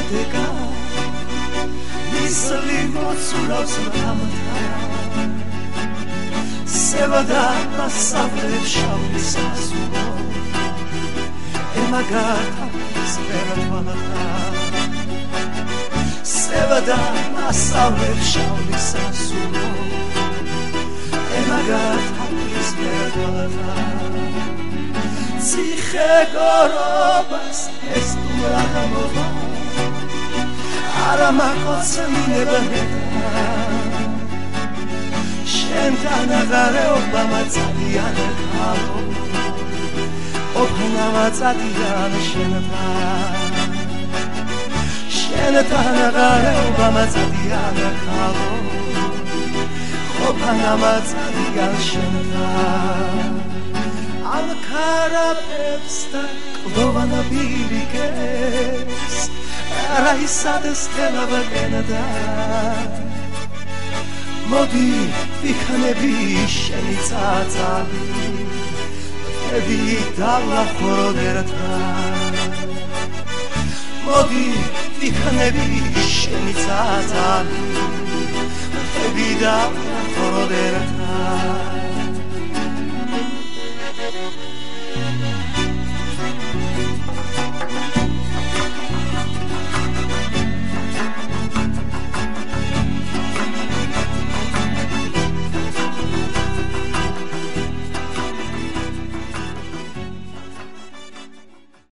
დგა მისლი მოცულობს მამთა სევადა მასავლებ შავი სასულო ემაგართა სფერათვალთა სევადა მასავლებ შავი სასულო ემაგართა სფერათვალთა ციხე გორობას ეს თუ რა გამოვა არა მაკოცმინება ნეტა შენთან აღარეობა მაწადიან ხალო ოფნა მაწადიან შენთან აღარეობა მაწადიან ხალო ოფნა მაწადიან შენთან ამ ქარაფებს და კლოვანა ბილიკეს არა ისადეს თელავაკენდა მოდი ვიქნები შენი წაწალი ევი დავლახოროდერთა მოდი ვიქნები შენი წაწალი ევი დავლახოროდერთა